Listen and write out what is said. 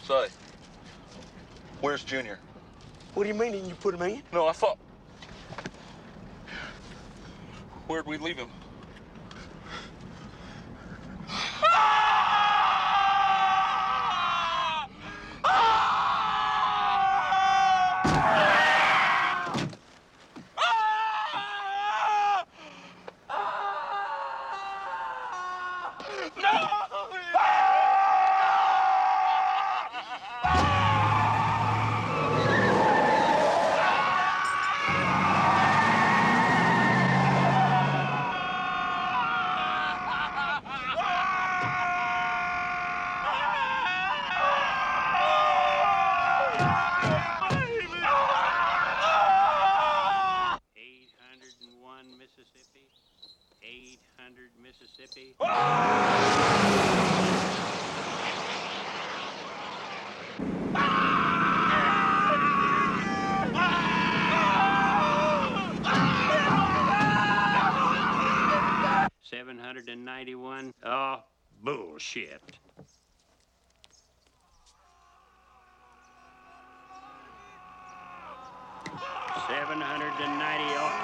Say, where's Junior? What do you mean, didn't you put him in? No, I thought... Where'd we leave him? Mississippi. 800 Mississippi. 791. Oh, bullshit. 790.